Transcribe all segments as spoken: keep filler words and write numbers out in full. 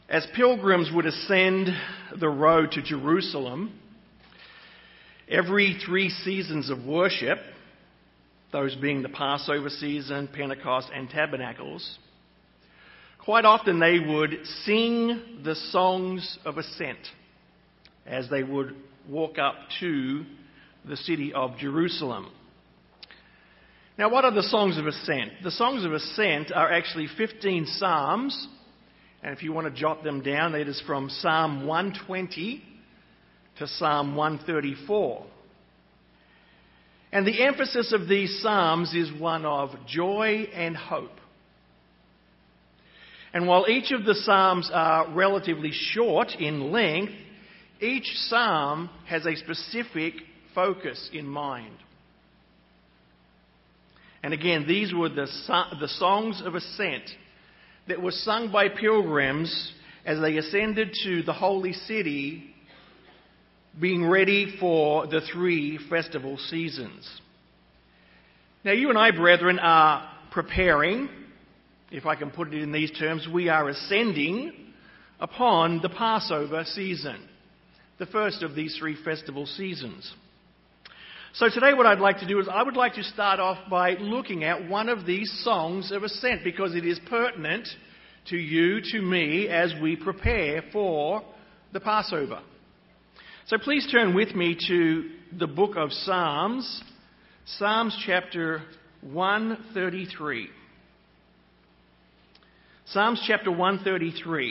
As pilgrims would ascend the road to Jerusalem, every three seasons of worship, those being the Passover season, Pentecost, and Tabernacles, quite often they would sing the songs of ascent as they would walk up to the city of Jerusalem. Now, what are the songs of ascent? The songs of ascent are actually fifteen psalms, and if you want to jot them down, it is from Psalm one twenty to Psalm one thirty-four. And the emphasis of these psalms is one of joy and hope. And while each of the psalms are relatively short in length, each psalm has a specific focus in mind. And again, these were the, the songs of ascent that were sung by pilgrims as they ascended to the holy city, being ready for the three festival seasons. Now, you and I, brethren, are preparing, if I can put it in these terms, we are ascending upon the Passover season, the first of these three festival seasons. So today what I'd like to do is I would like to start off by looking at one of these songs of ascent, because it is pertinent to you, to me, as we prepare for the Passover. So please turn with me to the book of Psalms, Psalms chapter one thirty-three. Psalms chapter one thirty-three.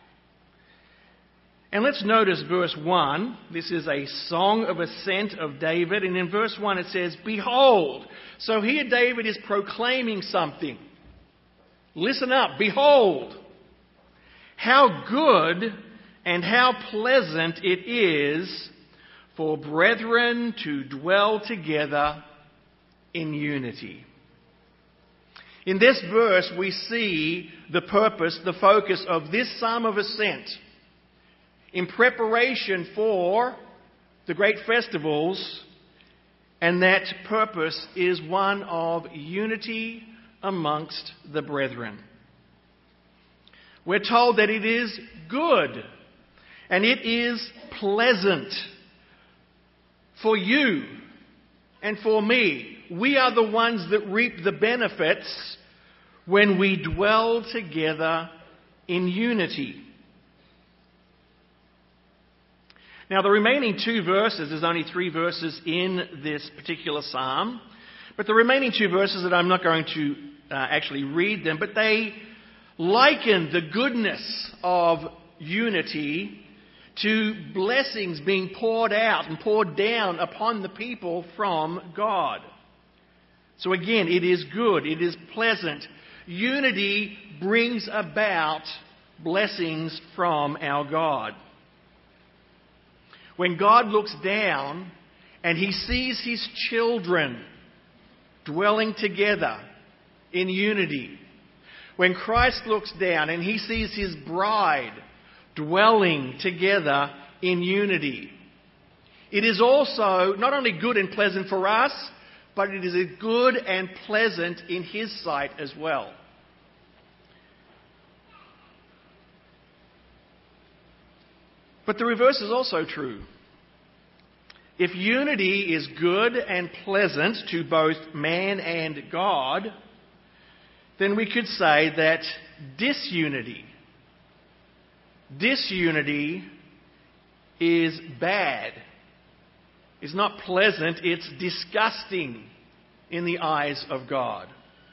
And let's notice verse one. This is a song of ascent of David. And in verse one it says, "Behold." So here David is proclaiming something. Listen up. Behold, how good and how pleasant it is for brethren to dwell together in unity. In this verse we see the purpose, the focus of this psalm of ascent in preparation for the great festivals, and that purpose is one of unity amongst the brethren. We're told that it is good and it is pleasant for you and for me. We are the ones that reap the benefits when we dwell together in unity. Now, the remaining two verses, there's only three verses in this particular psalm, but the remaining two verses that I'm not going to uh, actually read them, but they liken the goodness of unity to blessings being poured out and poured down upon the people from God. So again, it is good, it is pleasant. Unity brings about blessings from our God. When God looks down and he sees his children dwelling together in unity, when Christ looks down and he sees his bride dwelling together in unity, it is also not only good and pleasant for us, but it is good and pleasant in his sight as well. But the reverse is also true. If unity is good and pleasant to both man and God, then we could say that disunity, disunity is bad. It's not pleasant, it's disgusting in the eyes of God.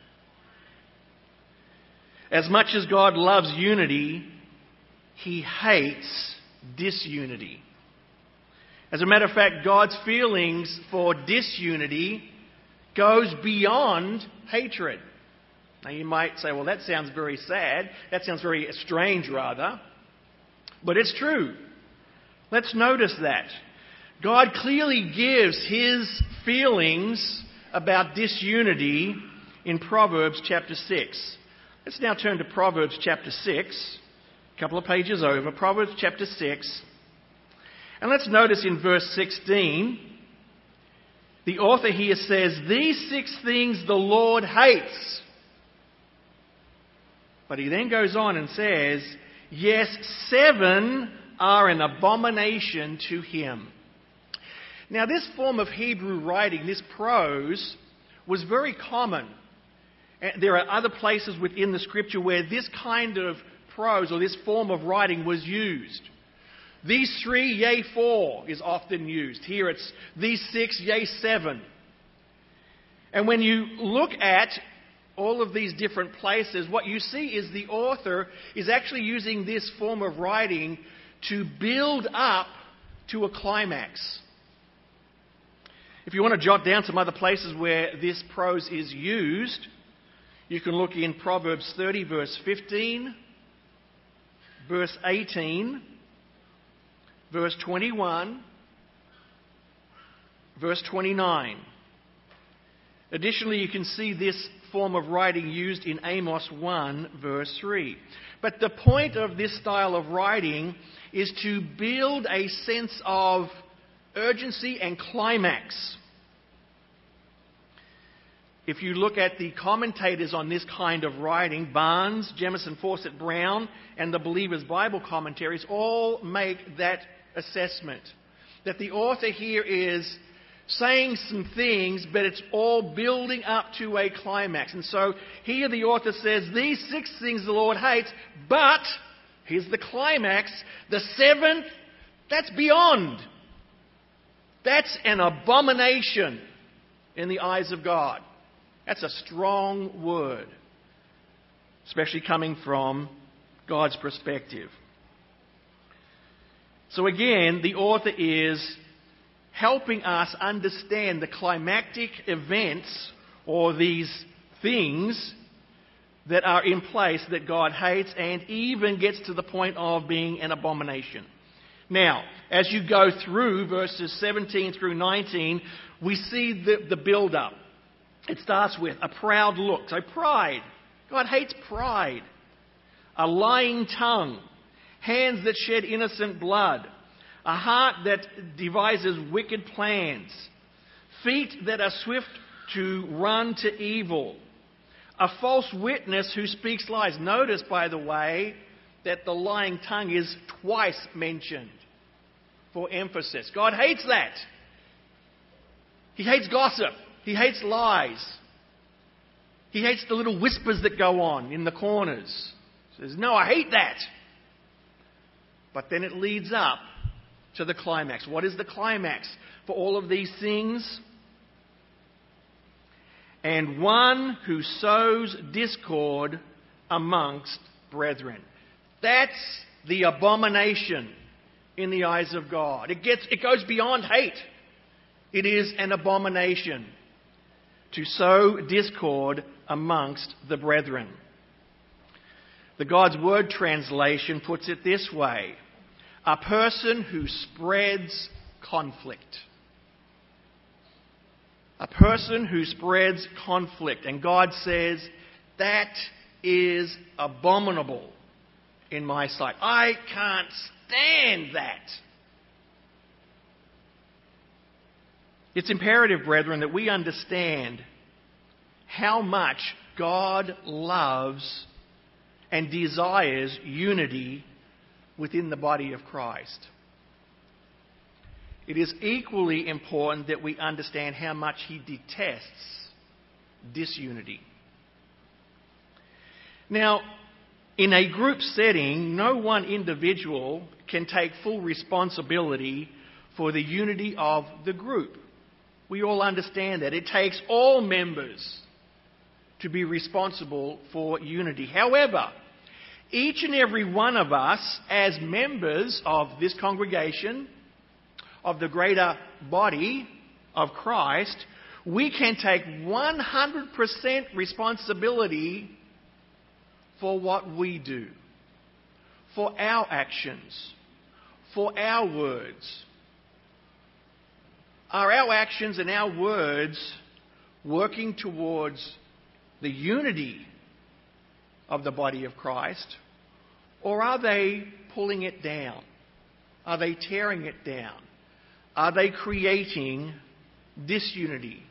As much as God loves unity, he hates disunity. As a matter of fact, God's feelings for disunity goes beyond hatred. Now you might say, well, that sounds very sad. That sounds very strange, rather. But it's true. Let's notice that. God clearly gives his feelings about disunity in Proverbs chapter six. Let's now turn to Proverbs chapter six. A couple of pages over, Proverbs chapter six. And let's notice in verse sixteen, the author here says, "These six things the Lord hates." But he then goes on and says, Yes, seven are an abomination to him. Now, this form of Hebrew writing, this prose, was very common. There are other places within the Scripture where this kind of prose or this form of writing was used. These three, yea, four is often used. Here it's these six, yea, seven. And when you look at all of these different places, what you see is the author is actually using this form of writing to build up to a climax. If you want to jot down some other places where this prose is used, you can look in Proverbs thirty, verse fifteen, verse eighteen, verse twenty-one, verse twenty-nine. Additionally, you can see this form of writing used in Amos one, verse three. But the point of this style of writing is to build a sense of urgency and climax. If you look at the commentators on this kind of writing, Barnes, Jamieson Fawcett Brown, and the Believer's Bible commentaries all make that assessment. That the author here is saying some things, but it's all building up to a climax. And so here the author says, these six things the Lord hates, but, here's the climax, the seventh, that's beyond. That's an abomination in the eyes of God. That's a strong word, especially coming from God's perspective. So again, the author is helping us understand the climactic events or these things that are in place that God hates and even gets to the point of being an abomination. Now, as you go through verses seventeen through nineteen, we see the, the build-up. It starts with a proud look. So pride. God hates pride. A lying tongue. Hands that shed innocent blood. A heart that devises wicked plans. Feet that are swift to run to evil. A false witness who speaks lies. Notice, by the way, that the lying tongue is twice mentioned for emphasis. God hates that. He hates gossip. He hates lies. He hates the little whispers that go on in the corners. He says, no, I hate that. But then it leads up to the climax. What is the climax for all of these things? And one who sows discord amongst brethren. That's the abomination in the eyes of God. It gets, it goes beyond hate. It is an abomination to sow discord amongst the brethren. The God's Word translation puts it this way: a person who spreads conflict. A person who spreads conflict. And God says, that is abominable in my sight. I can't stand that. It's imperative, brethren, that we understand how much God loves and desires unity within the body of Christ. It is equally important that we understand how much He detests disunity. Now, in a group setting, no one individual can take full responsibility for the unity of the group. We all understand that. It takes all members to be responsible for unity. However, each and every one of us, as members of this congregation, of the greater body of Christ, we can take one hundred percent responsibility for what we do, for our actions, for our words. Are our actions and our words working towards the unity of the body of Christ, or are they pulling it down? Are they tearing it down? Are they creating disunity,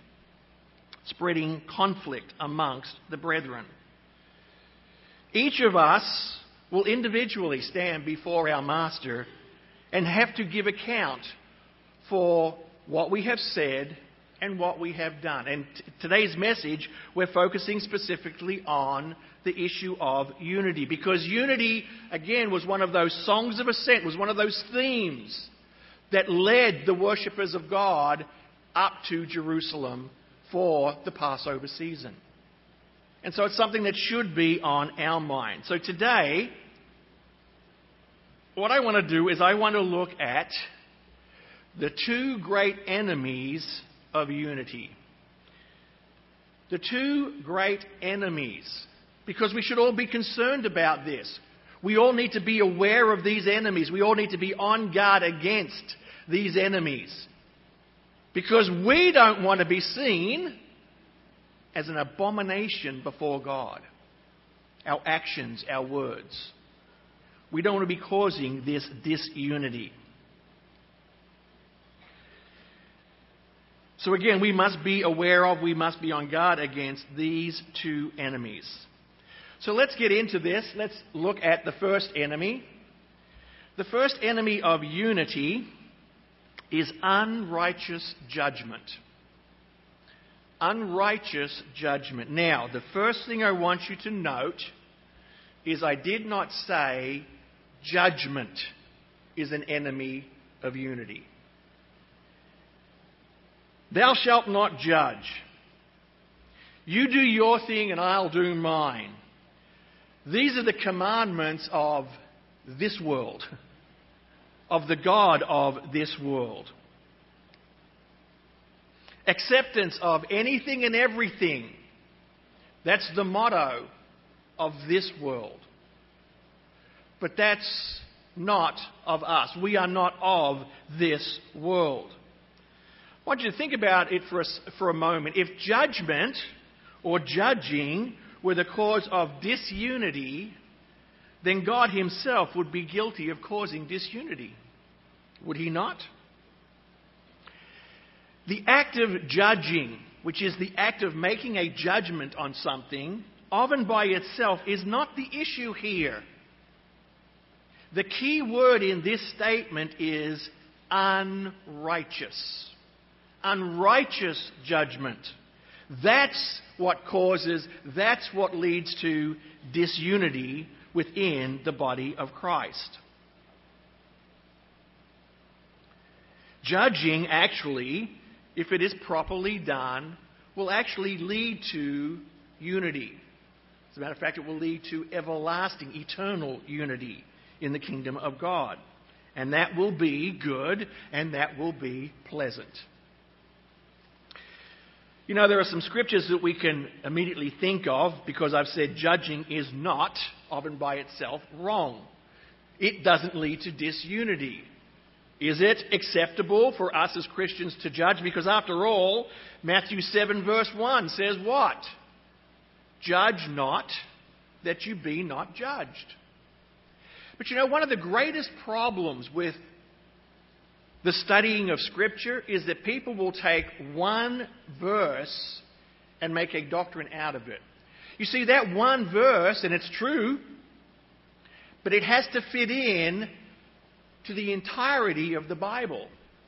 spreading conflict amongst the brethren? Each of us will individually stand before our Master and have to give account for what we have said and what we have done. And t- today's message, we're focusing specifically on the issue of unity, because unity, again, was one of those songs of ascent, was one of those themes that led the worshippers of God up to Jerusalem for the Passover season. And so it's something that should be on our mind. So today, what I want to do is I want to look at the two great enemies of unity. The two great enemies, because we should all be concerned about this. We all need to be aware of these enemies. We all need to be on guard against these enemies, because we don't want to be seen as an abomination before God. Our actions, our words. We don't want to be causing this disunity. So again, we must be aware of, we must be on guard against these two enemies. So let's get into this. Let's look at the first enemy. The first enemy of unity is unrighteous judgment. Unrighteous judgment. Now, the first thing I want you to note is I did not say judgment is an enemy of unity. Thou shalt not judge. You do your thing and I'll do mine. These are the commandments of this world, of the God of this world. Acceptance of anything and everything. That's the motto of this world. But that's not of us. We are not of this world. I want you to think about it for a, for a moment. If judgment or judging were the cause of disunity, then God himself would be guilty of causing disunity. Would he not? The act of judging, which is the act of making a judgment on something, often by itself is not the issue here. The key word in this statement is unrighteous. Unrighteous judgment. That's what causes, that's what leads to disunity within the body of Christ. Judging, actually, if it is properly done, will actually lead to unity. As a matter of fact, it will lead to everlasting, eternal unity in the kingdom of God. And that will be good, and that will be pleasant. You know, there are some scriptures that we can immediately think of, because I've said judging is not, often by itself, wrong. It doesn't lead to disunity. Is it acceptable for us as Christians to judge? Because after all, Matthew seven verse one says what? Judge not, that you be not judged. But you know, one of the greatest problems with the studying of Scripture is that people will take one verse and make a doctrine out of it. You see, that one verse, and it's true, but it has to fit in to the entirety of the Bible.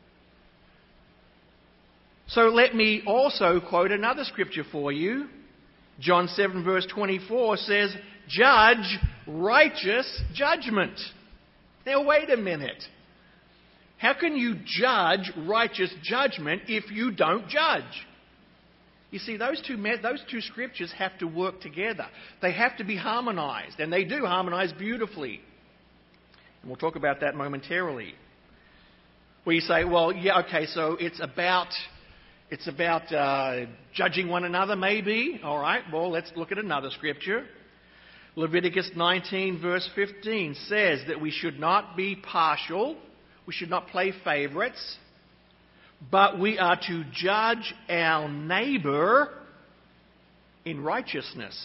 So let me also quote another scripture for you. John seven verse twenty-four says, judge righteous judgment. Now wait a minute. How can you judge righteous judgment if you don't judge? You see, those two, those two scriptures have to work together. They have to be harmonized, and they do harmonize beautifully. And we'll talk about that momentarily. Where you say, well, yeah, okay, so it's about it's about uh, judging one another, maybe. All right, well, let's look at another scripture. Leviticus nineteen, verse fifteen says that we should not be partial. We should not play favourites. But we are to judge our neighbour in righteousness.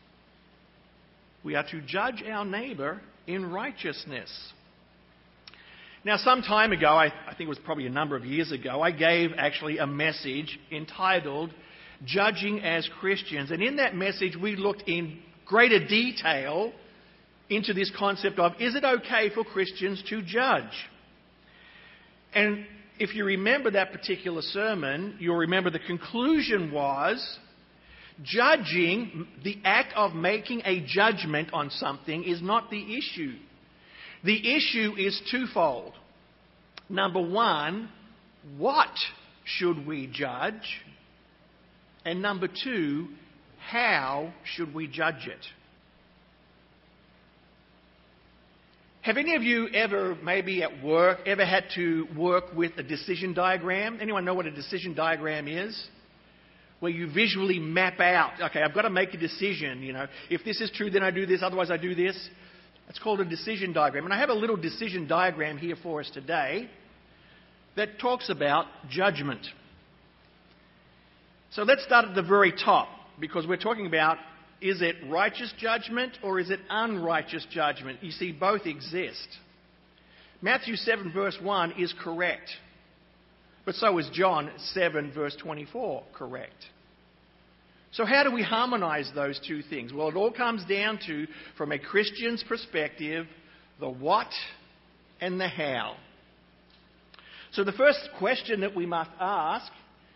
We are to judge our neighbour in righteousness. Now, some time ago, I, I think it was probably a number of years ago, I gave actually a message entitled Judging as Christians. And in that message, we looked in greater detail into this concept of, is it okay for Christians to judge? And if you remember that particular sermon, you'll remember the conclusion was, judging, the act of making a judgment on something, is not the issue. The issue is twofold. Number one, what should we judge? And number two, how should we judge it? Have any of you ever, maybe at work, ever had to work with a decision diagram? Anyone know what a decision diagram is? Where you visually map out, okay, I've got to make a decision, you know. If this is true, then I do this, otherwise I do this. It's called a decision diagram. And I have a little decision diagram here for us today that talks about judgment. So let's start at the very top, because we're talking about, is it righteous judgment or is it unrighteous judgment? You see, both exist. Matthew seven verse one is correct. But so is John seven verse twenty-four correct. So how do we harmonise those two things? Well, it all comes down to, from a Christian's perspective, the what and the how. So the first question that we must ask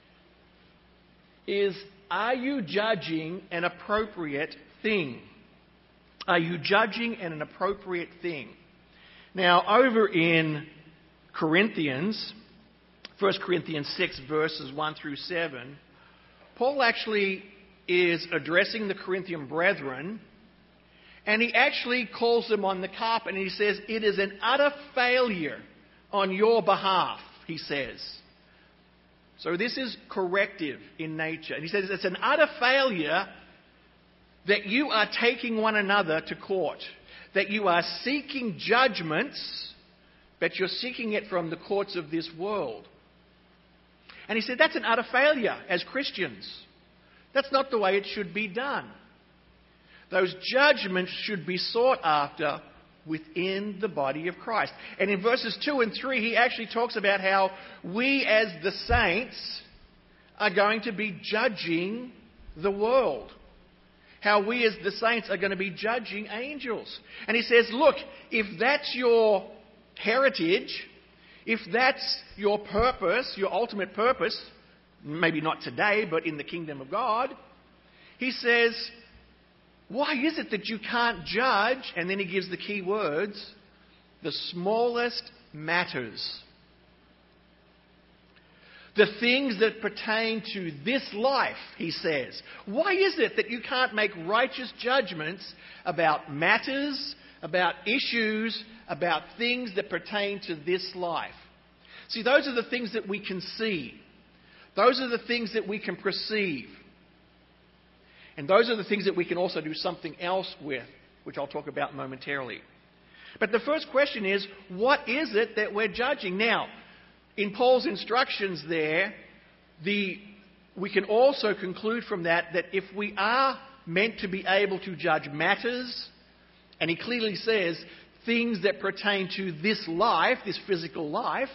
is, are you judging an appropriate thing? Are you judging an appropriate thing? Now, over in Corinthians, First Corinthians six, verses one through seven, Paul actually is addressing the Corinthian brethren, and he actually calls them on the carpet, and he says, it is an utter failure on your behalf, he says. So this is corrective in nature. And he says it's an utter failure that you are taking one another to court, that you are seeking judgments, but you're seeking it from the courts of this world. And he said that's an utter failure as Christians. That's not the way it should be done. Those judgments should be sought after within the body of Christ. And in verses two and three, he actually talks about how we as the saints are going to be judging the world. How we as the saints are going to be judging angels. And he says, look, if that's your heritage, if that's your purpose, your ultimate purpose, maybe not today, but in the kingdom of God, he says, why is it that you can't judge, and then he gives the key words, the smallest matters? The things that pertain to this life, he says. Why is it that you can't make righteous judgments about matters, about issues, about things that pertain to this life? See, those are the things that we can see. Those are the things that we can perceive. And those are the things that we can also do something else with, which I'll talk about momentarily. But the first question is, what is it that we're judging? Now, in Paul's instructions there, the, we can also conclude from that that if we are meant to be able to judge matters, and he clearly says things that pertain to this life, this physical life,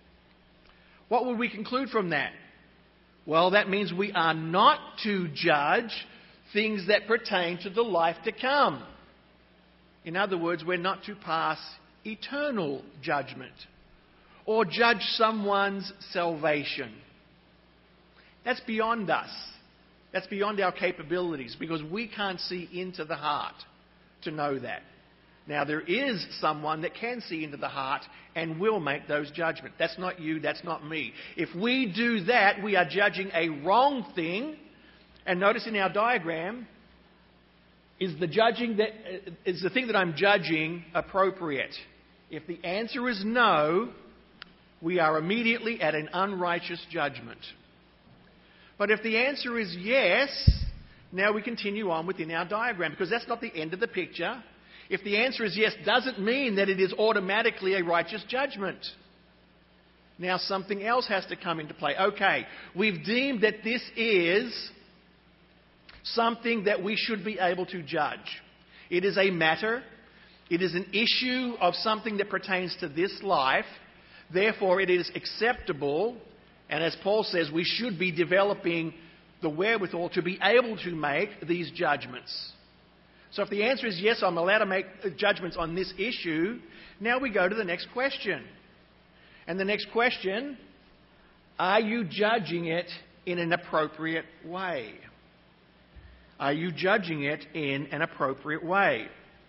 what would we conclude from that? Well, that means we are not to judge things that pertain to the life to come. In other words, we're not to pass eternal judgment or judge someone's salvation. That's beyond us. That's beyond our capabilities, because we can't see into the heart to know that. Now, there is someone that can see into the heart and will make those judgments. That's not you, that's not me. If we do that, we are judging a wrong thing. And notice in our diagram, is the judging that is the thing that I'm judging appropriate? If the answer is no, we are immediately at an unrighteous judgment. But if the answer is yes, now we continue on within our diagram, because that's not the end of the picture. If the answer is yes, doesn't mean that it is automatically a righteous judgment. Now something else has to come into play. Okay, we've deemed that this is something that we should be able to judge. It is a matter. It is an issue of something that pertains to this life. Therefore, it is acceptable. And as Paul says, we should be developing the wherewithal to be able to make these judgments. So if the answer is yes, I'm allowed to make judgments on this issue, now we go to the next question. And the next question, are you judging it in an appropriate way? Are you judging it in an appropriate way?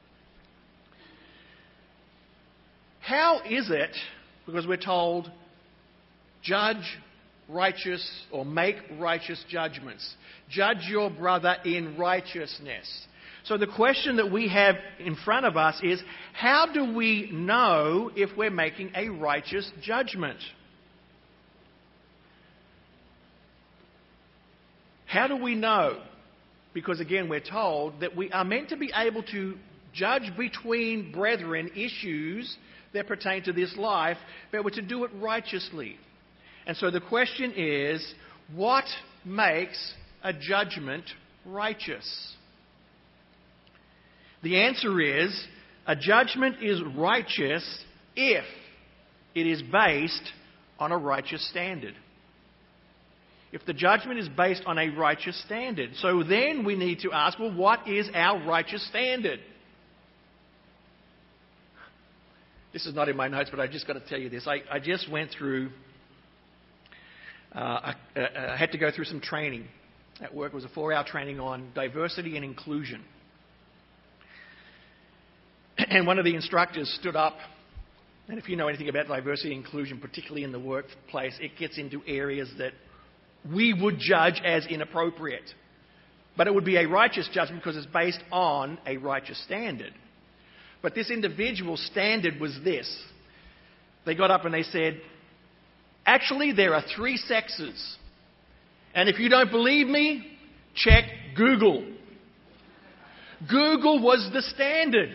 How is it, because we're told, judge righteous or make righteous judgments. Judge your brother in righteousness. So the question that we have in front of us is, how do we know if we're making a righteous judgment? How do we know? Because again, we're told that we are meant to be able to judge between brethren issues that pertain to this life, but we're to do it righteously. And so the question is, what makes a judgment righteous? The answer is, a judgment is righteous if it is based on a righteous standard. If the judgment is based on a righteous standard. So then we need to ask, well, what is our righteous standard? This is not in my notes, but I've just got to tell you this. I, I just went through, uh, I, I had to go through some training at work. It was a four-hour training on diversity and inclusion. And one of the instructors stood up, and if you know anything about diversity and inclusion, particularly in the workplace, it gets into areas that we would judge as inappropriate. But it would be a righteous judgment because it's based on a righteous standard. But this individual's standard was this. They got up and they said, actually there are three sexes. And if you don't believe me, check Google. Google was the standard.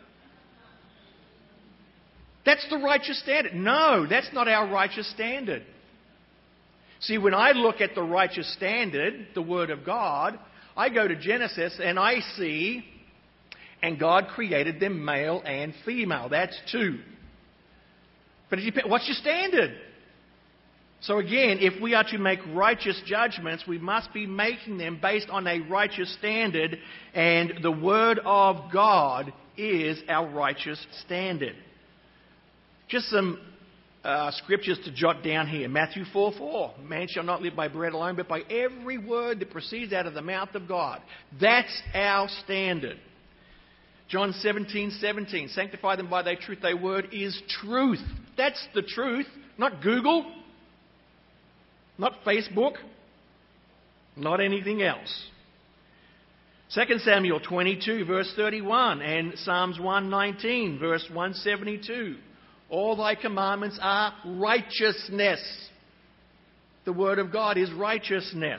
That's the righteous standard. No, that's not our righteous standard. See, when I look at the righteous standard, the Word of God, I go to Genesis and I see, and God created them male and female. That's two. But it depends, what's your standard? So again, if we are to make righteous judgments, we must be making them based on a righteous standard, and the Word of God is our righteous standard. Just some uh, scriptures to jot down here. Matthew four four. Man shall not live by bread alone, but by every word that proceeds out of the mouth of God. That's our standard. John seventeen seventeen. Sanctify them by thy truth. Thy word is truth. That's the truth. Not Google. Not Facebook. Not anything else. Second Samuel twenty-two verse thirty-one and Psalms one nineteen verse one seventy-two. All thy commandments are righteousness. The Word of God is righteousness.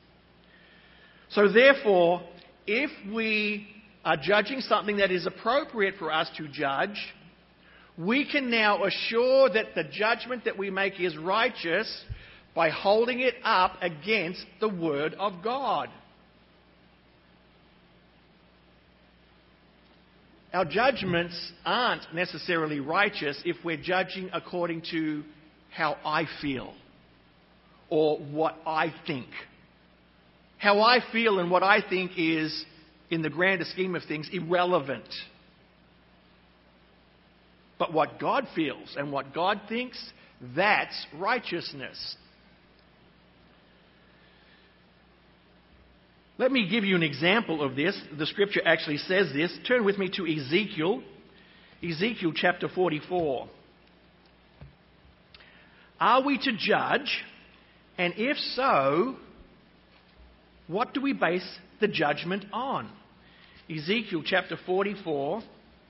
So therefore, if we are judging something that is appropriate for us to judge, we can now assure that the judgment that we make is righteous by holding it up against the Word of God. Our judgments aren't necessarily righteous if we're judging according to how I feel or what I think. How I feel and what I think is, in the grander scheme of things, irrelevant. But what God feels and what God thinks, that's righteousness. Let me give you an example of this. The scripture actually says this. Turn with me to Ezekiel. Ezekiel chapter forty-four. Are we to judge? And if so, what do we base the judgment on? Ezekiel chapter forty-four.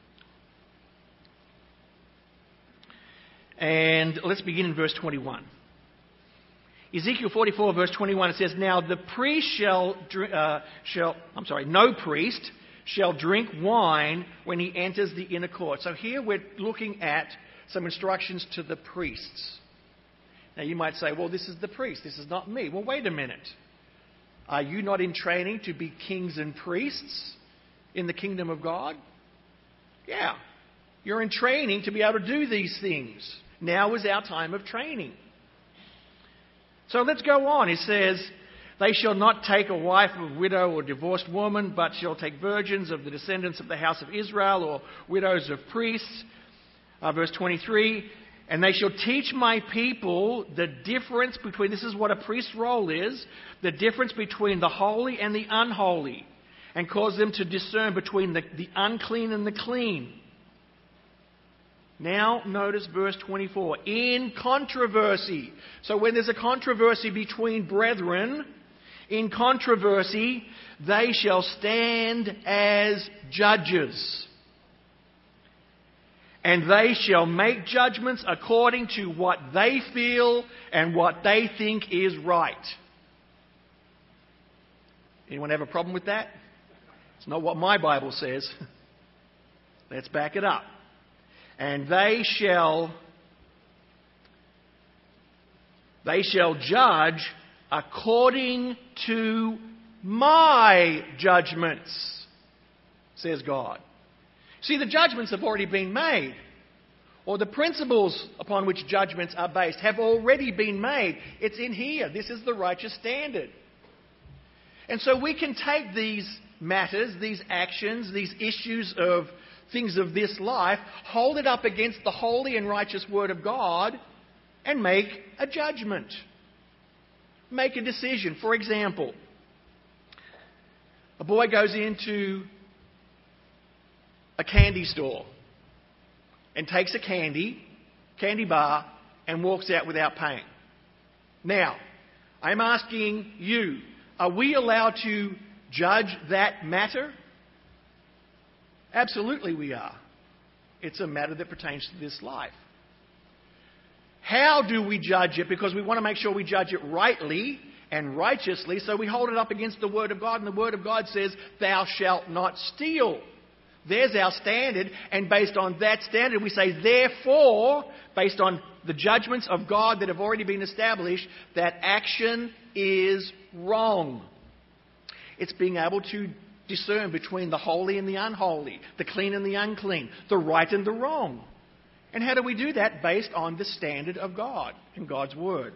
And let's begin in verse twenty-one. Ezekiel forty-four verse twenty-one, it says, Now the priest shall, uh, shall, I'm sorry, no priest shall drink wine when he enters the inner court. So here we're looking at some instructions to the priests. Now you might say, well, this is the priest, this is not me. Well, wait a minute. Are you not in training to be kings and priests in the kingdom of God? Yeah. You're in training to be able to do these things. Now is our time of training. So let's go on. It says, They shall not take a wife of a widow or divorced woman, but shall take virgins of the descendants of the house of Israel, or widows of priests. Uh, verse twenty-three, and they shall teach my people the difference between, this is what a priest's role is, the difference between the holy and the unholy, and cause them to discern between the, the unclean and the clean. Now, notice verse twenty-four. In controversy. So when there's a controversy between brethren, in controversy, they shall stand as judges. And they shall make judgments according to what they feel and what they think is right. Anyone have a problem with that? It's not what my Bible says. Let's back it up. And they shall, they shall judge according to my judgments, says God. See, the judgments have already been made. Or the principles upon which judgments are based have already been made. It's in here. This is the righteous standard. And so we can take these matters, these actions, these issues of things of this life, hold it up against the holy and righteous Word of God, and make a judgment. Make a decision. For example, a boy goes into a candy store and takes a candy, candy bar, and walks out without paying. Now, I'm asking you, are we allowed to judge that matter? Absolutely we are. It's a matter that pertains to this life. How do we judge it? Because we want to make sure we judge it rightly and righteously, so we hold it up against the Word of God, and the Word of God says, thou shalt not steal. There's our standard, and based on that standard we say, therefore, based on the judgments of God that have already been established, that action is wrong. It's being able to discern between the holy and the unholy, the clean and the unclean, the right and the wrong. And how do we do that? Based on the standard of God and God's Word.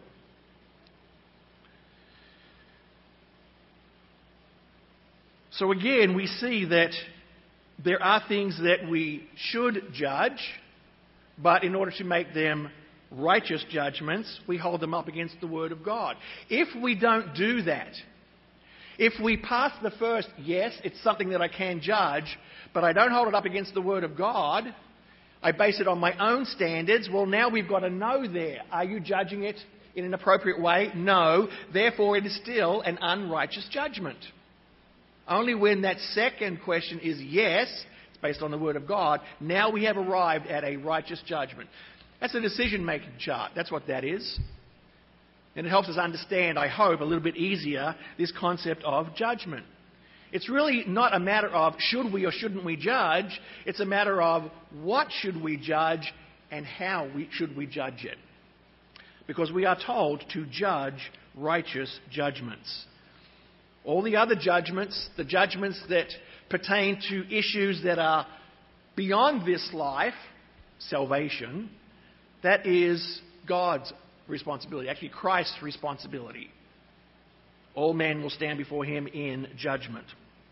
So again, we see that there are things that we should judge, but in order to make them righteous judgments, we hold them up against the Word of God. If we don't do that, if we pass the first, yes, it's something that I can judge, but I don't hold it up against the Word of God, I base it on my own standards, well, now we've got a no there. Are you judging it in an appropriate way? No. Therefore, it is still an unrighteous judgment. Only when that second question is yes, it's based on the Word of God, now we have arrived at a righteous judgment. That's a decision-making chart. That's what that is. And it helps us understand, I hope, a little bit easier, this concept of judgment. It's really not a matter of should we or shouldn't we judge. It's a matter of what should we judge and how we, should we judge it. Because we are told to judge righteous judgments. All the other judgments, the judgments that pertain to issues that are beyond this life, salvation, that is God's responsibility, actually Christ's responsibility. All men will stand before Him in judgment.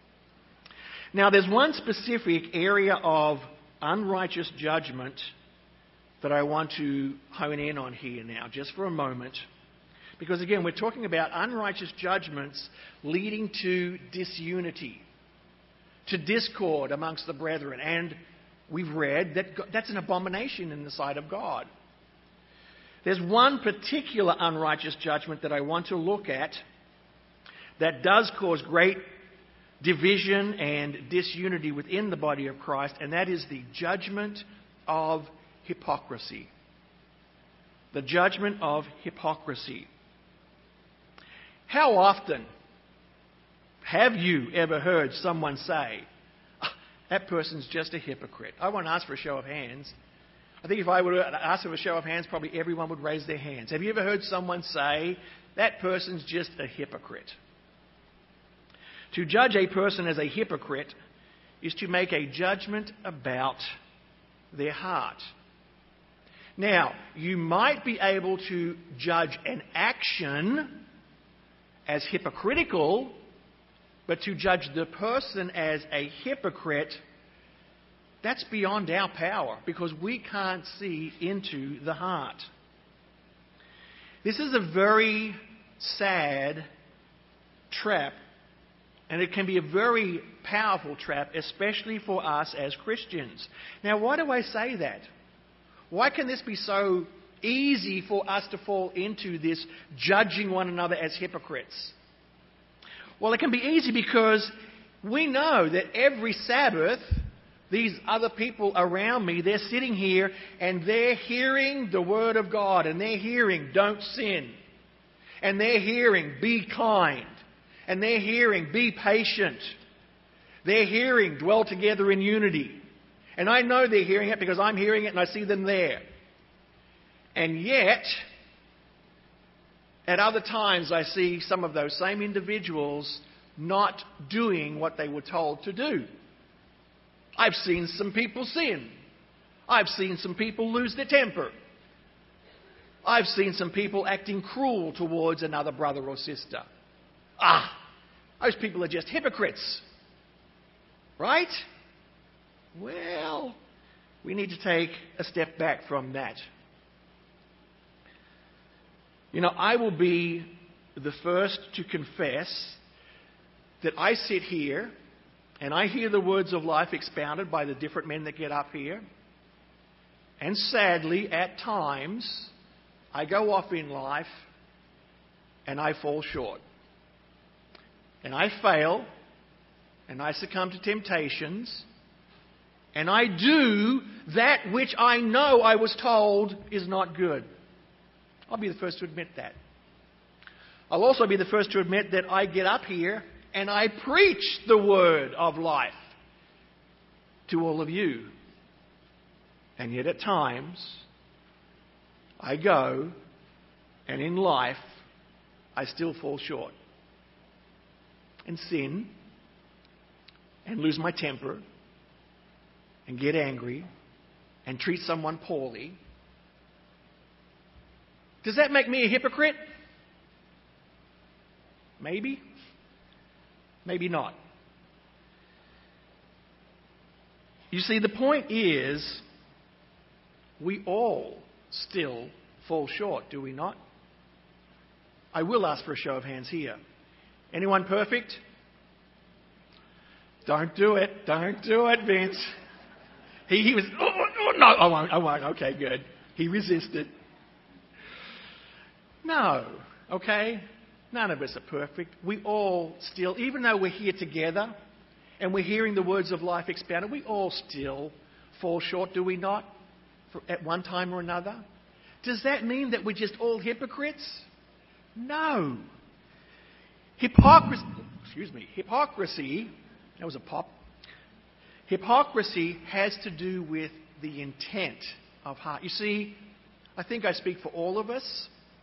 Now, there's one specific area of unrighteous judgment that I want to hone in on here now, just for a moment. Because again, we're talking about unrighteous judgments leading to disunity, to discord amongst the brethren. And we've read that that's an abomination in the sight of God. There's one particular unrighteous judgment that I want to look at that does cause great division and disunity within the body of Christ, and that is the judgment of hypocrisy. The judgment of hypocrisy. How often have you ever heard someone say, oh, that person's just a hypocrite? I won't ask for a show of hands. I think if I were to ask for a show of hands, probably everyone would raise their hands. Have you ever heard someone say, that person's just a hypocrite? To judge a person as a hypocrite is to make a judgment about their heart. Now, you might be able to judge an action as hypocritical, but to judge the person as a hypocrite, that's beyond our power because we can't see into the heart. This is a very sad trap, and it can be a very powerful trap, especially for us as Christians. Now, why do I say that? Why can this be so easy for us to fall into this judging one another as hypocrites? Well, it can be easy because we know that every Sabbath, these other people around me, they're sitting here and they're hearing the Word of God, and they're hearing, don't sin. And they're hearing, be kind. And they're hearing, be patient. They're hearing, dwell together in unity. And I know they're hearing it because I'm hearing it and I see them there. And yet, at other times I see some of those same individuals not doing what they were told to do. I've seen some people sin. I've seen some people lose their temper. I've seen some people acting cruel towards another brother or sister. Ah, those people are just hypocrites. Right? Well, we need to take a step back from that. You know, I will be the first to confess that I sit here and I hear the words of life expounded by the different men that get up here. And sadly, at times, I go off in life and I fall short. And I fail and I succumb to temptations and I do that which I know I was told is not good. I'll be the first to admit that. I'll also be the first to admit that I get up here and I preach the word of life to all of you. And yet at times, I go and in life, I still fall short. And sin, and lose my temper, and get angry, and treat someone poorly. Does that make me a hypocrite? Maybe. Maybe not. You see, the point is, we all still fall short, do we not? I will ask for a show of hands here. Anyone perfect? Don't do it. Don't do it, Vince. He, he was, oh, oh, no, I won't, I won't. Okay, good. He resisted. No, okay? None of us are perfect. We all still, even though we're here together and we're hearing the words of life expounded, we all still fall short, do we not? For, at one time or another. Does that mean that we're just all hypocrites? No. Hypocrisy, excuse me, hypocrisy, that was a pop. Hypocrisy has to do with the intent of heart. You see, I think I speak for all of us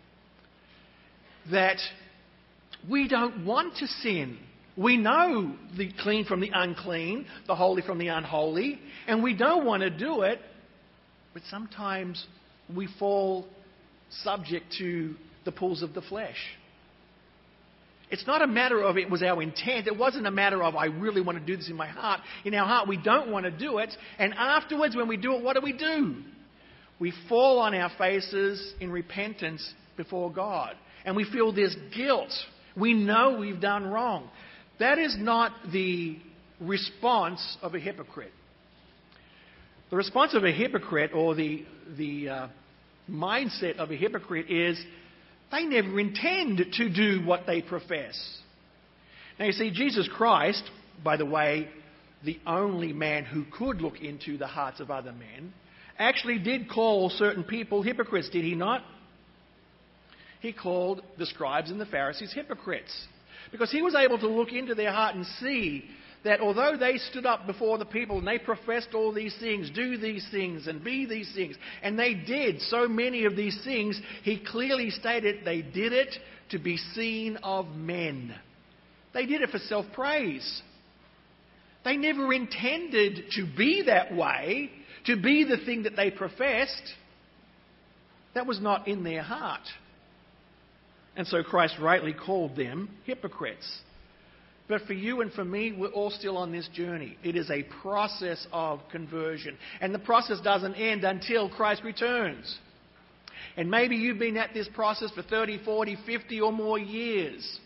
that we don't want to sin. We know the clean from the unclean, the holy from the unholy, and we don't want to do it, but sometimes we fall subject to the pulls of the flesh. It's not a matter of it was our intent. It wasn't a matter of I really want to do this in my heart. In our heart, we don't want to do it. And afterwards, when we do it, what do we do? We fall on our faces in repentance before God. And we feel this guilt. We know we've done wrong. That is not the response of a hypocrite. The response of a hypocrite, or the, the uh, mindset of a hypocrite, is they never intend to do what they profess. Now you see, Jesus Christ, by the way, the only man who could look into the hearts of other men, actually did call certain people hypocrites, did he not? He called the scribes and the Pharisees hypocrites. Because he was able to look into their heart and see that although they stood up before the people and they professed all these things, do these things and be these things, and they did so many of these things, he clearly stated they did it to be seen of men. They did it for self-praise. They never intended to be that way, to be the thing that they professed. That was not in their heart. And so Christ rightly called them hypocrites. But for you and for me, we're all still on this journey. It is a process of conversion. And the process doesn't end until Christ returns. And maybe you've been at this process for thirty, forty, fifty or more years.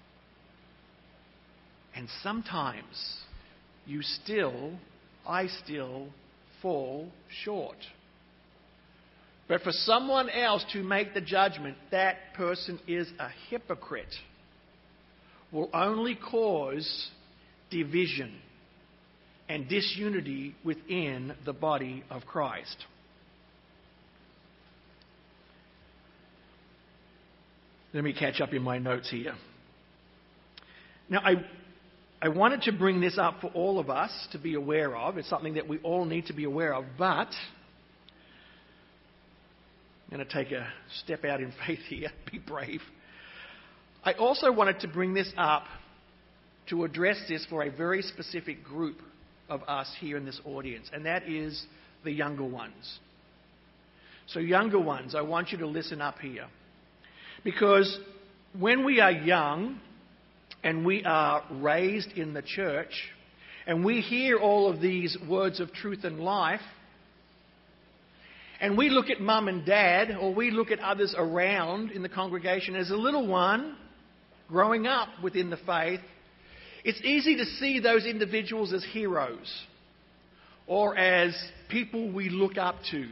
And sometimes you still, I still, fall short. But for someone else to make the judgment that person is a hypocrite will only cause division and disunity within the body of Christ. Let me catch up in my notes here. Now, I, I wanted to bring this up for all of us to be aware of. It's something that we all need to be aware of, but I'm going to take a step out in faith here, be brave. I also wanted to bring this up to address this for a very specific group of us here in this audience, and that is the younger ones. So younger ones, I want you to listen up here. Because when we are young and we are raised in the church and we hear all of these words of truth and life, and we look at mum and dad, or we look at others around in the congregation as a little one growing up within the faith, it's easy to see those individuals as heroes or as people we look up to.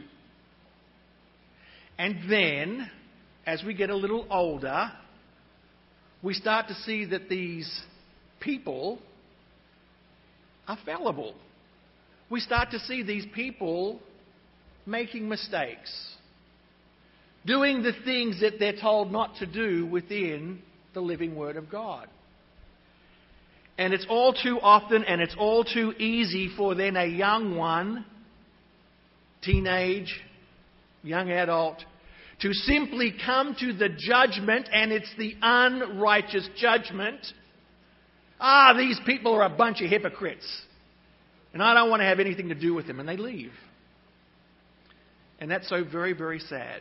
And then, as we get a little older, we start to see that these people are fallible. We start to see these people making mistakes, doing the things that they're told not to do within the living Word of God. And it's all too often and it's all too easy for then a young one, teenage, young adult, to simply come to the judgment, and it's the unrighteous judgment. Ah, these people are a bunch of hypocrites, and I don't want to have anything to do with them, and they leave. And that's so very, very sad.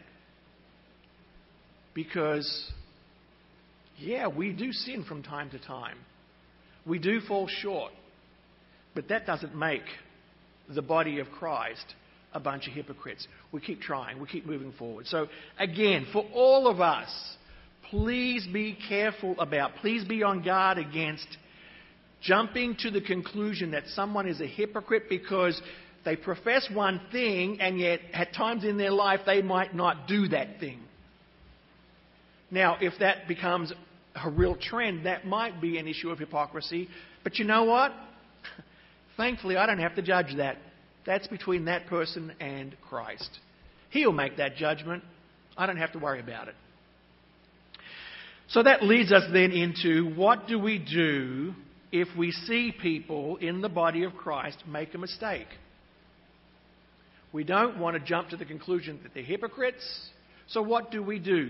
Because, yeah, we do sin from time to time. We do fall short. But that doesn't make the body of Christ a bunch of hypocrites. We keep trying. We keep moving forward. So, again, for all of us, please be careful about, please be on guard against jumping to the conclusion that someone is a hypocrite because they profess one thing and yet at times in their life they might not do that thing. Now, if that becomes a real trend, that might be an issue of hypocrisy. But you know what? Thankfully, I don't have to judge that. That's between that person and Christ. He'll make that judgment. I don't have to worry about it. So that leads us then into what do we do if we see people in the body of Christ make a mistake? We don't want to jump to the conclusion that they're hypocrites. So what do we do?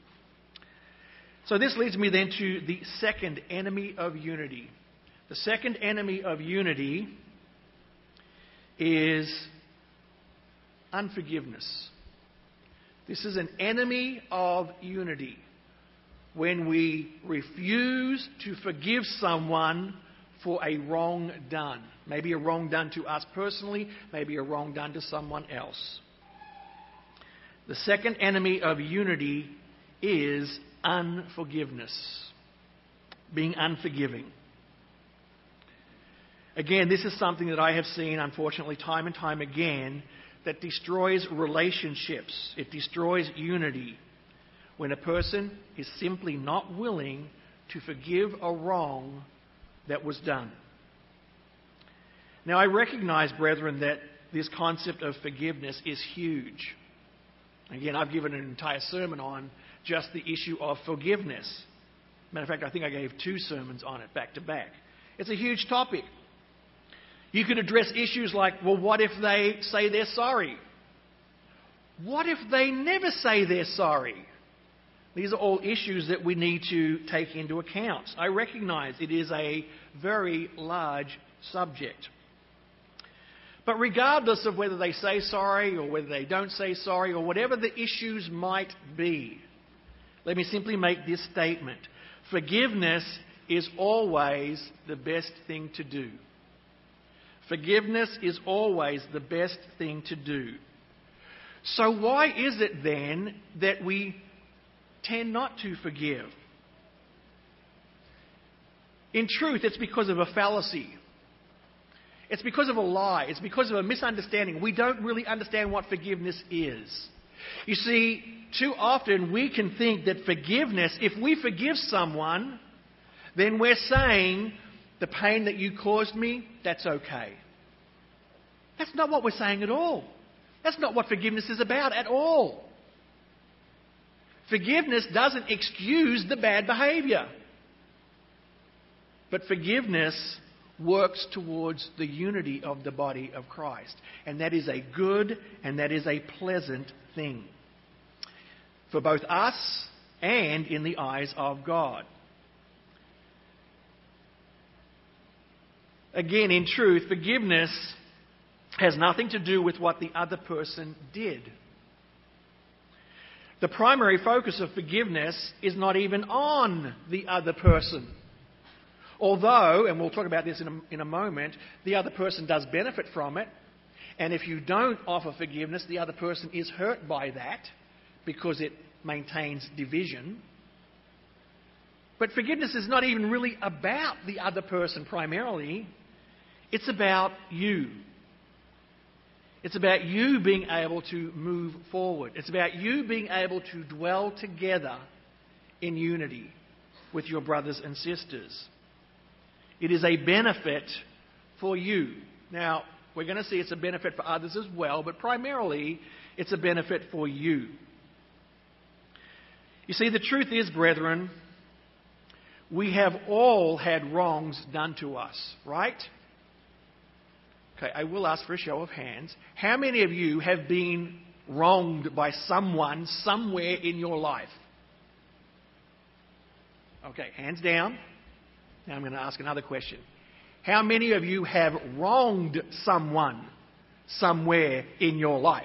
So this leads me then to the second enemy of unity. The second enemy of unity is unforgiveness. This is an enemy of unity. When we refuse to forgive someone for a wrong done. Maybe a wrong done to us personally, maybe a wrong done to someone else. The second enemy of unity is unforgiveness. Being unforgiving. Again, this is something that I have seen, unfortunately, time and time again, that destroys relationships. It destroys unity. When a person is simply not willing to forgive a wrong that was done. Now, I recognize, brethren, that this concept of forgiveness is huge. Again, I've given an entire sermon on just the issue of forgiveness. Matter of fact, I think I gave two sermons on it back to back. It's a huge topic. You could address issues like, well, what if they say they're sorry? What if they never say they're sorry? These are all issues that we need to take into account. I recognize it is a very large subject. But regardless of whether they say sorry or whether they don't say sorry or whatever the issues might be, let me simply make this statement. Forgiveness is always the best thing to do. Forgiveness is always the best thing to do. So why is it then that we tend not to forgive? In truth, it's because of a fallacy. It's because of a lie. It's because of a misunderstanding. We don't really understand what forgiveness is. You see, too often we can think that forgiveness, if we forgive someone, then we're saying, the pain that you caused me, that's okay. That's not what we're saying at all. That's not what forgiveness is about at all. Forgiveness doesn't excuse the bad behaviour. But forgiveness works towards the unity of the body of Christ. And that is a good and that is a pleasant thing for both us and in the eyes of God. Again, in truth, forgiveness has nothing to do with what the other person did. The primary focus of forgiveness is not even on the other person. Although, and we'll talk about this in a, in a moment, the other person does benefit from it. And if you don't offer forgiveness, the other person is hurt by that because it maintains division. But forgiveness is not even really about the other person primarily. It's about you. It's about you being able to move forward. It's about you being able to dwell together in unity with your brothers and sisters. It is a benefit for you. Now, we're going to see it's a benefit for others as well, but primarily it's a benefit for you. You see, the truth is, brethren, we have all had wrongs done to us, right? Okay, I will ask for a show of hands. How many of you have been wronged by someone somewhere in your life? Okay, hands down. Now I'm going to ask another question. How many of you have wronged someone somewhere in your life?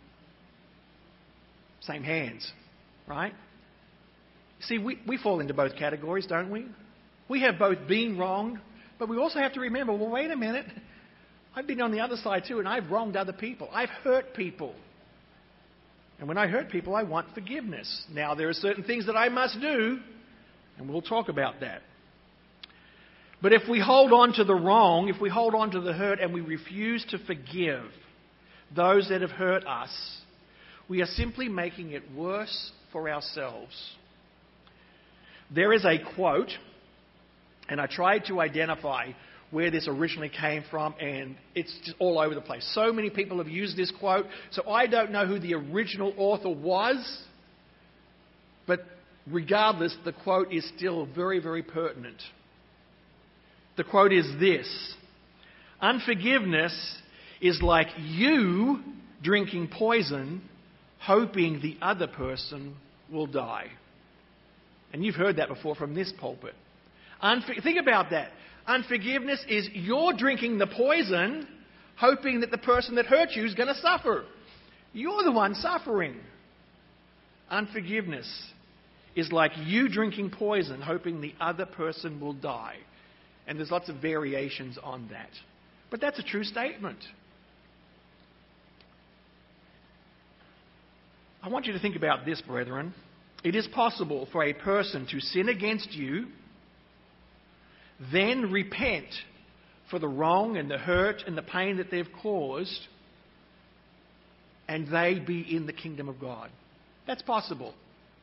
Same hands, right? See, we, we fall into both categories, don't we? We have both been wronged, but we also have to remember, well, wait a minute. I've been on the other side too, and I've wronged other people. I've hurt people. And when I hurt people, I want forgiveness. Now, there are certain things that I must do, and we'll talk about that. But if we hold on to the wrong, if we hold on to the hurt, and we refuse to forgive those that have hurt us, we are simply making it worse for ourselves. There is a quote, and I tried to identify where this originally came from, and it's just all over the place. So many people have used this quote, so I don't know who the original author was, but regardless, the quote is still very, very pertinent. The quote is this: "Unforgiveness is like you drinking poison, hoping the other person will die." And you've heard that before from this pulpit. Unf- think about that. Unforgiveness is you're drinking the poison, hoping that the person that hurt you is going to suffer. You're the one suffering. Unforgiveness is like you drinking poison, hoping the other person will die. And there's lots of variations on that. But that's a true statement. I want you to think about this, brethren. It is possible for a person to sin against you, then repent for the wrong and the hurt and the pain that they've caused, and they be in the kingdom of God. That's possible.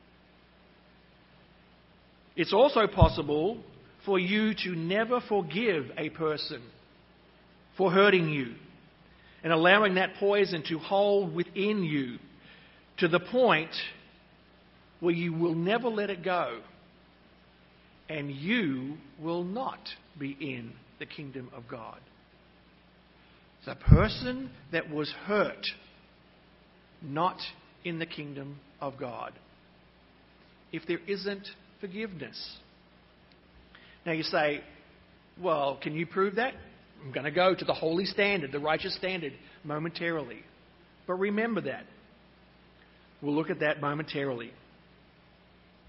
It's also possible for you to never forgive a person for hurting you and allowing that poison to hold within you to the point where you will never let it go, and you will not be in the kingdom of God. The person that was hurt, not in the kingdom of God, if there isn't forgiveness. Now you say, well, can you prove that? I'm going to go to the holy standard, the righteous standard, momentarily. But remember that. We'll look at that momentarily.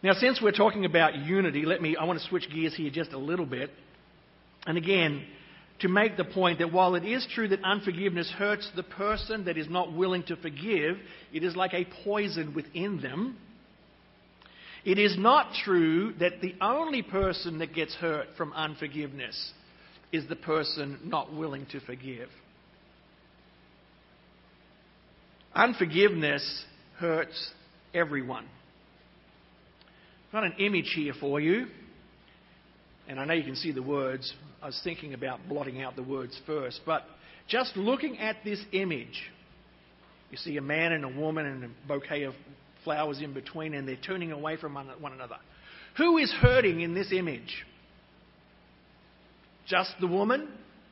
Now, since we're talking about unity, let me, I want to switch gears here just a little bit. And again, to make the point that while it is true that unforgiveness hurts the person that is not willing to forgive, it is like a poison within them. It is not true that the only person that gets hurt from unforgiveness is the person not willing to forgive. Unforgiveness hurts everyone. I've got an image here for you, and I know you can see the words. I was thinking about blotting out the words first, but just looking at this image, you see a man and a woman and a bouquet of flowers in between, and they're turning away from one another. Who is hurting in this image? Just the woman?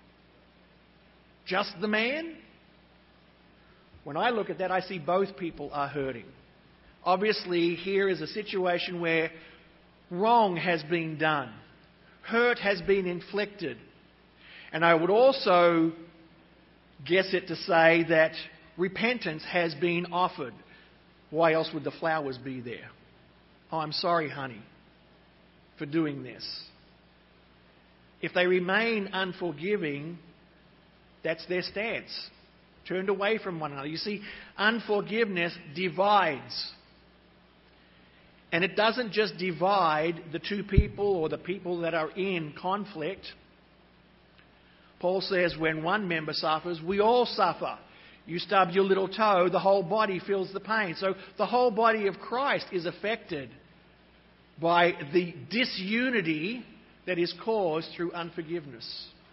Just the man? When I look at that, I see both people are hurting. Obviously, here is a situation where wrong has been done. Hurt has been inflicted. And I would also guess it to say that repentance has been offered. Why else would the flowers be there? Oh, I'm sorry, honey, for doing this. If they remain unforgiving, that's their stance. Turned away from one another. You see, unforgiveness divides. And it doesn't just divide the two people or the people that are in conflict. Paul says when one member suffers, we all suffer. You stub your little toe, the whole body feels the pain. So the whole body of Christ is affected by the disunity that is caused through unforgiveness.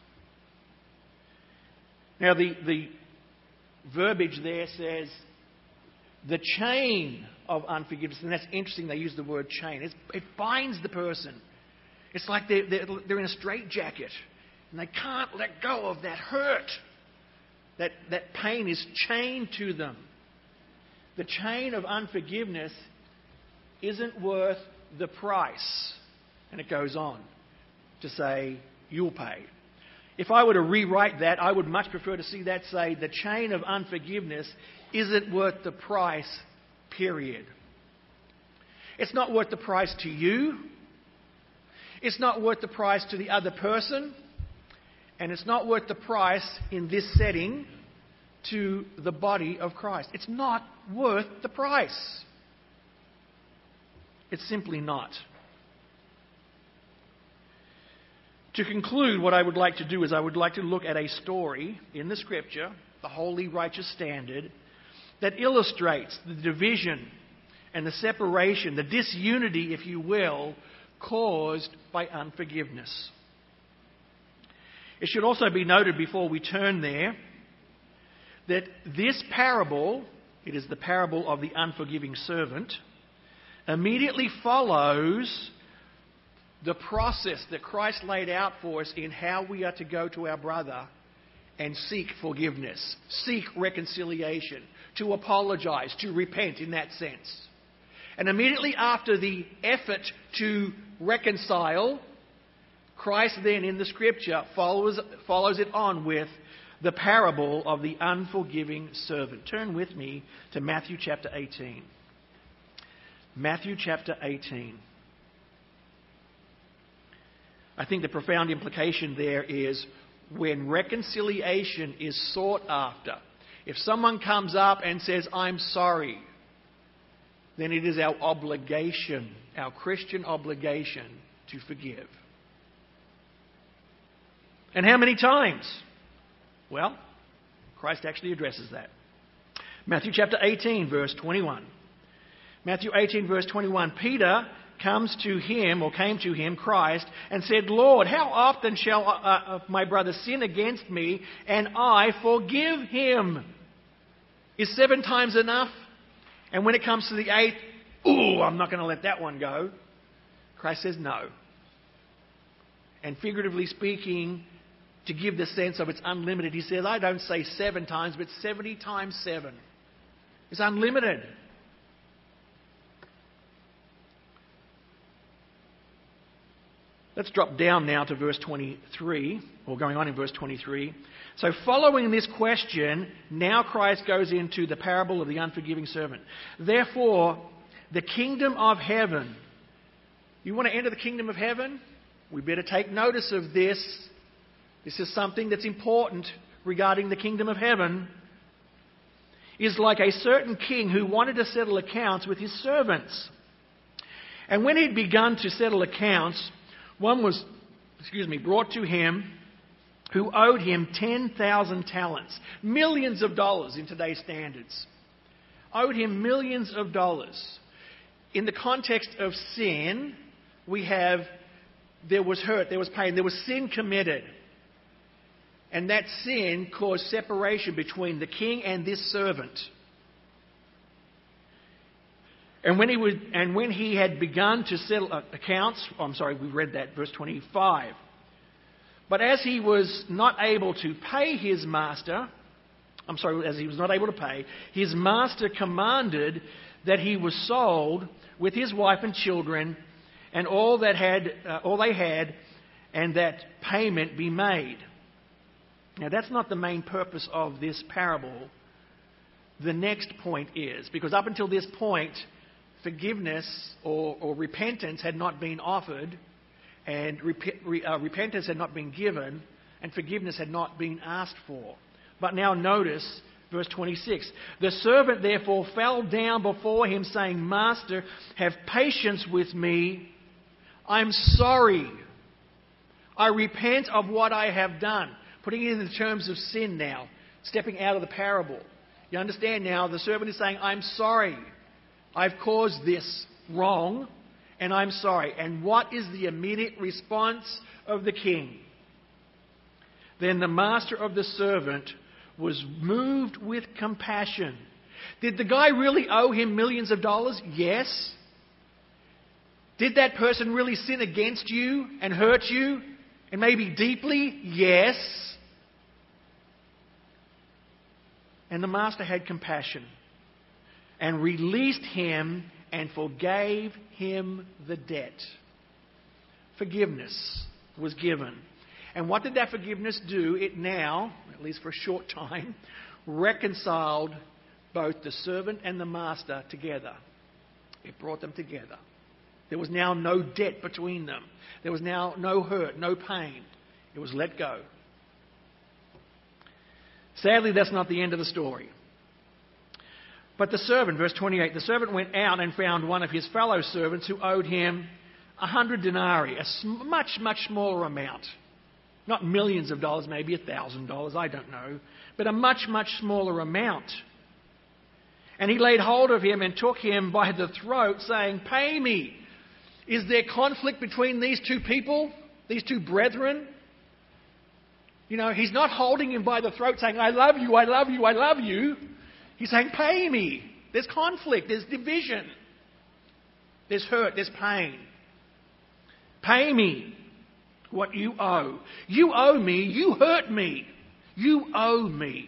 Now the, the verbiage there says the chain of unforgiveness, and that's interesting they use the word chain. It's, it binds the person. It's like they're, they're, they're in a straitjacket and they can't let go of that hurt. That, that pain is chained to them. The chain of unforgiveness isn't worth the price. And it goes on to say, you'll pay. If I were to rewrite that, I would much prefer to see that say, the chain of unforgiveness isn't worth the price, period. It's not worth the price to you. It's not worth the price to the other person. And it's not worth the price in this setting to the body of Christ. It's not worth the price. It's simply not. To conclude, what I would like to do is I would like to look at a story in the Scripture, the Holy Righteous Standard, that illustrates the division and the separation, the disunity, if you will, caused by unforgiveness. It should also be noted before we turn there that this parable, it is the parable of the unforgiving servant, immediately follows the process that Christ laid out for us in how we are to go to our brother and seek forgiveness, seek reconciliation, to apologize, to repent in that sense. And immediately after the effort to reconcile, Christ then in the Scripture follows, follows it on with the parable of the unforgiving servant. Turn with me to Matthew chapter eighteen. Matthew chapter eighteen. I think the profound implication there is when reconciliation is sought after, if someone comes up and says, I'm sorry, then it is our obligation, our Christian obligation, to forgive. And how many times? Well, Christ actually addresses that. Matthew chapter eighteen, verse twenty-one. Matthew eighteen, verse twenty-one. Peter comes to him, or came to him, Christ, and said, Lord, how often shall uh, my brother sin against me and I forgive him? Is seven times enough? And when it comes to the eighth, ooh, I'm not going to let that one go. Christ says no. And figuratively speaking, to give the sense of it's unlimited, he says, I don't say seven times, but seventy times seven. It's unlimited. Let's drop down now to verse twenty-three, or going on in verse twenty-three. So following this question, now Christ goes into the parable of the unforgiving servant. Therefore, the kingdom of heaven You want to enter the kingdom of heaven? We better take notice of this. This is something that's important regarding the kingdom of heaven. Is like a certain king who wanted to settle accounts with his servants. And when he'd begun to settle accounts, one was, excuse me, brought to him who owed him ten thousand talents, millions of dollars in today's standards. Owed him millions of dollars. In the context of sin, we have, there was hurt, there was pain, there was sin committed. And that sin caused separation between the king and this servant. And when he would, and when he had begun to settle accounts, oh, I'm sorry, we read that, verse twenty-five. But as he was not able to pay his master, I'm sorry, as he was not able to pay, his master commanded that he was sold with his wife and children and all that had, uh, all they had, and that payment be made. Now, that's not the main purpose of this parable. The next point is, because up until this point, forgiveness or, or repentance had not been offered, and rep- re, uh, repentance had not been given, and forgiveness had not been asked for. But now notice verse twenty-six. The servant therefore fell down before him, saying, Master, have patience with me. I'm sorry. I repent of what I have done. Putting it in the terms of sin now, stepping out of the parable. You understand now, the servant is saying, I'm sorry. I've caused this wrong, and I'm sorry. And what is the immediate response of the king? Then the master of the servant was moved with compassion. Did the guy really owe him millions of dollars? Yes. Did that person really sin against you and hurt you, and maybe deeply? Yes. And the master had compassion and released him and forgave him the debt. Forgiveness was given. And what did that forgiveness do? It now, at least for a short time, reconciled both the servant and the master together. It brought them together. There was now no debt between them. There was now no hurt, no pain. It was let go. Sadly, that's not the end of the story. But the servant, verse twenty-eight, the servant went out and found one of his fellow servants who owed him a hundred denarii, a much, much smaller amount. Not millions of dollars, maybe a thousand dollars, I don't know. But a much, much smaller amount. And he laid hold of him and took him by the throat, saying, Pay me. Is there conflict between these two people, these two brethren? You know, he's not holding him by the throat saying, I love you, I love you, I love you. He's saying, pay me. There's conflict, there's division. There's hurt, there's pain. Pay me what you owe. You owe me, you hurt me. You owe me.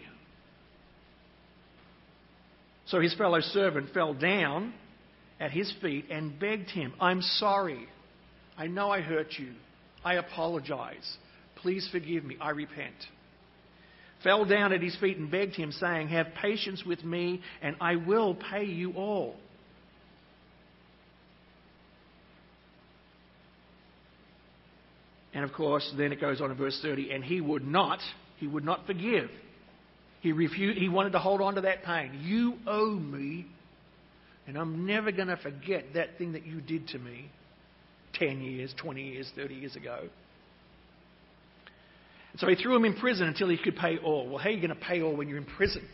So his fellow servant fell down at his feet and begged him, I'm sorry. I know I hurt you. I apologize. Please forgive me. I repent. Fell down at his feet and begged him, saying, Have patience with me, and I will pay you all. And of course, then it goes on in verse thirty, and he would not, he would not forgive. He refused, he wanted to hold on to that pain. You owe me, and I'm never going to forget that thing that you did to me ten years, twenty years, thirty years ago. And so he threw him in prison until he could pay all. Well, how are you going to pay all when you're in prison?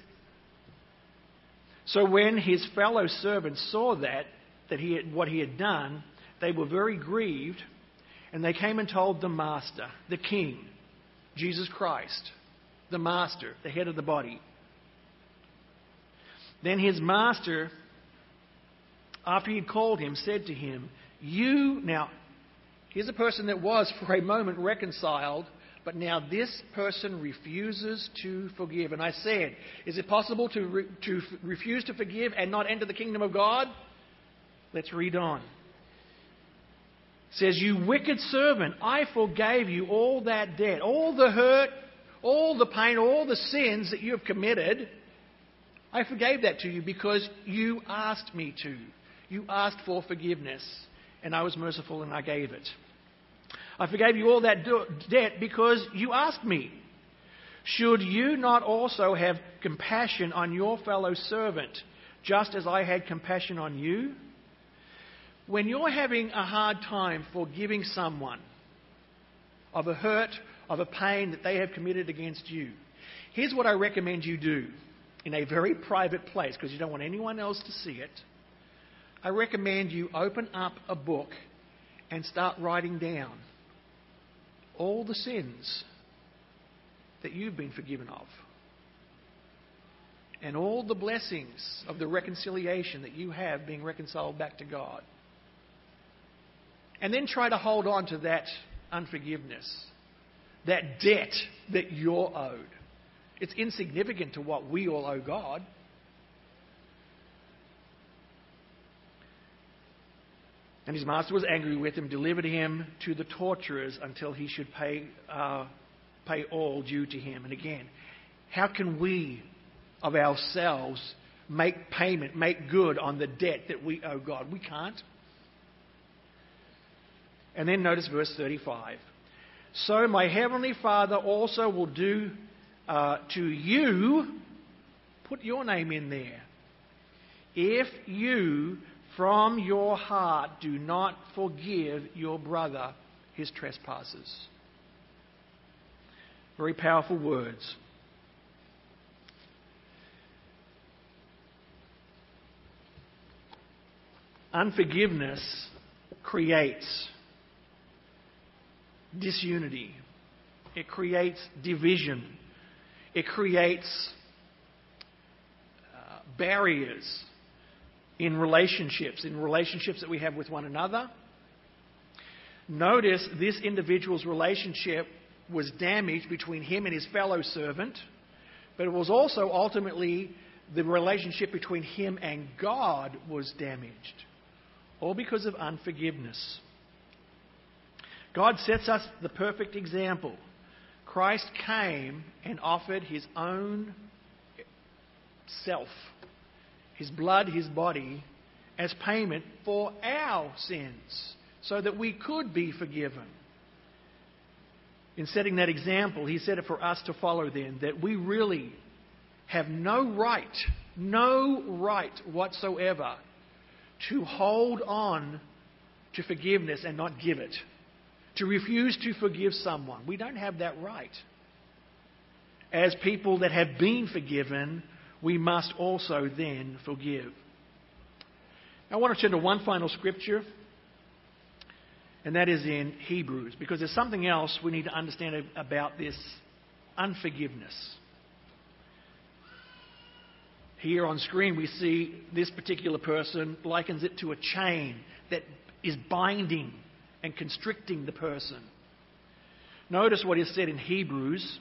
So when his fellow servants saw that, that he had, what he had done, they were very grieved, and they came and told the master, the king, Jesus Christ, the master, the head of the body. Then his master, after he had called him, said to him, You, now, here's a person that was for a moment reconciled, but now this person refuses to forgive. And I said, is it possible to, re- to f- refuse to forgive and not enter the kingdom of God? Let's read on. It says, You wicked servant, I forgave you all that debt, all the hurt, all the pain, all the sins that you have committed. I forgave that to you because you asked me to. You asked for forgiveness. and I was merciful and I gave it. I forgave you all that do- debt because you asked me. Should you not also have compassion on your fellow servant, just as I had compassion on you? When you're having a hard time forgiving someone of a hurt, of a pain that they have committed against you, here's what I recommend you do in a very private place, because you don't want anyone else to see it. I recommend you open up a book and start writing down all the sins that you've been forgiven of, and all the blessings of the reconciliation that you have being reconciled back to God. And then try to hold on to that unforgiveness, that debt that you're owed. It's insignificant to what we all owe God. And his master was angry with him, delivered him to the torturers until he should pay uh, pay all due to him. And again, how can we of ourselves make payment, make good on the debt that we owe God? We can't. And then notice verse thirty-five. So my heavenly Father also will do uh, to you, put your name in there, if you from your heart do not forgive your brother his trespasses. Very powerful words. Unforgiveness creates disunity. It creates division. It creates uh, barriers in relationships, in relationships that we have with one another. Notice this individual's relationship was damaged between him and his fellow servant, but it was also ultimately the relationship between him and God was damaged, all because of unforgiveness. God sets us the perfect example. Christ came and offered his own self, his blood, his body, as payment for our sins, so that we could be forgiven. In setting that example, he said it for us to follow then, that we really have no right, no right whatsoever to hold on to forgiveness and not give it. To refuse to forgive someone. We don't have that right. As people that have been forgiven, we must also then forgive. Now, I want to turn to one final scripture, and that is in Hebrews, because there's something else we need to understand about this unforgiveness. Here on screen we see this particular person likens it to a chain that is binding and constricting the person. Notice what is said in Hebrews,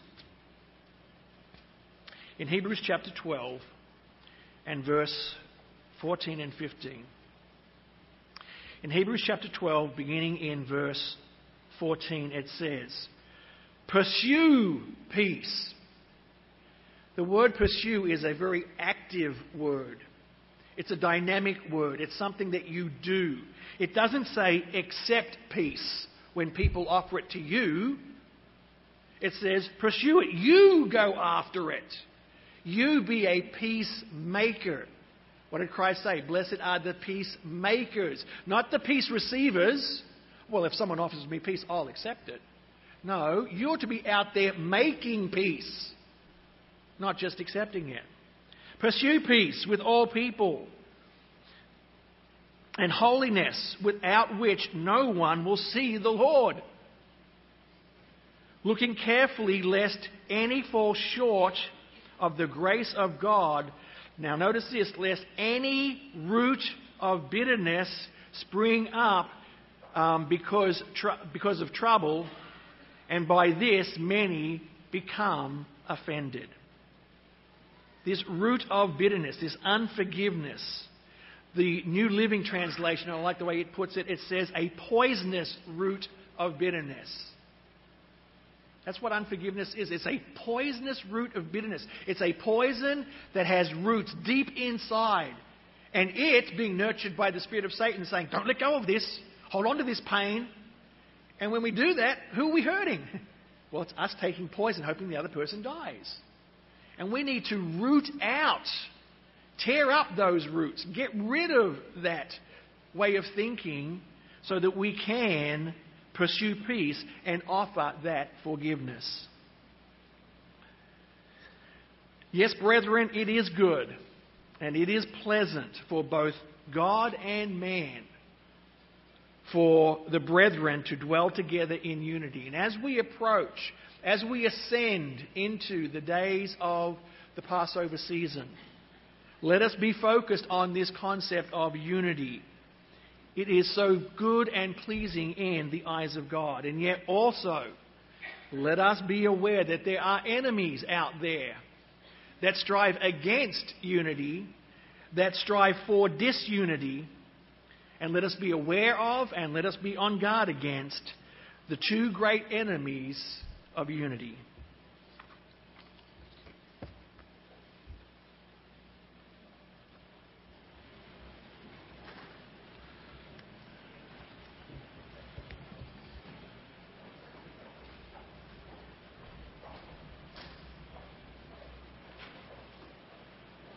in Hebrews chapter twelve and verse fourteen and fifteen. In Hebrews chapter twelve, beginning in verse fourteen, it says, "Pursue peace." The word pursue is a very active word. It's a dynamic word. It's something that you do. It doesn't say accept peace when people offer it to you. It says pursue it. You go after it. You be a peacemaker. What did Christ say? Blessed are the peacemakers, not the peace receivers. Well, if someone offers me peace, I'll accept it. No, you're to be out there making peace, not just accepting it. Pursue peace with all people and holiness, without which no one will see the Lord. Looking carefully lest any fall short of the grace of God. Now notice this, lest any root of bitterness spring up um, because, tr- because of trouble, and by this many become offended. This root of bitterness, this unforgiveness. The New Living Translation, I like the way it puts it, it says a poisonous root of bitterness. That's what unforgiveness is. It's a poisonous root of bitterness. It's a poison that has roots deep inside. And it, being nurtured by the spirit of Satan, saying, don't let go of this. hold on to this pain. And when we do that, who are we hurting? Well, it's us taking poison, hoping the other person dies. And we need to root out, tear up those roots, get rid of that way of thinking so that we can pursue peace and offer that forgiveness. Yes, brethren, it is good and it is pleasant for both God and man for the brethren to dwell together in unity. And as we approach, as we ascend into the days of the Passover season, let us be focused on this concept of unity. It is so good and pleasing in the eyes of God. And yet also, let us be aware that there are enemies out there that strive against unity, that strive for disunity. And let us be aware of and let us be on guard against the two great enemies of unity.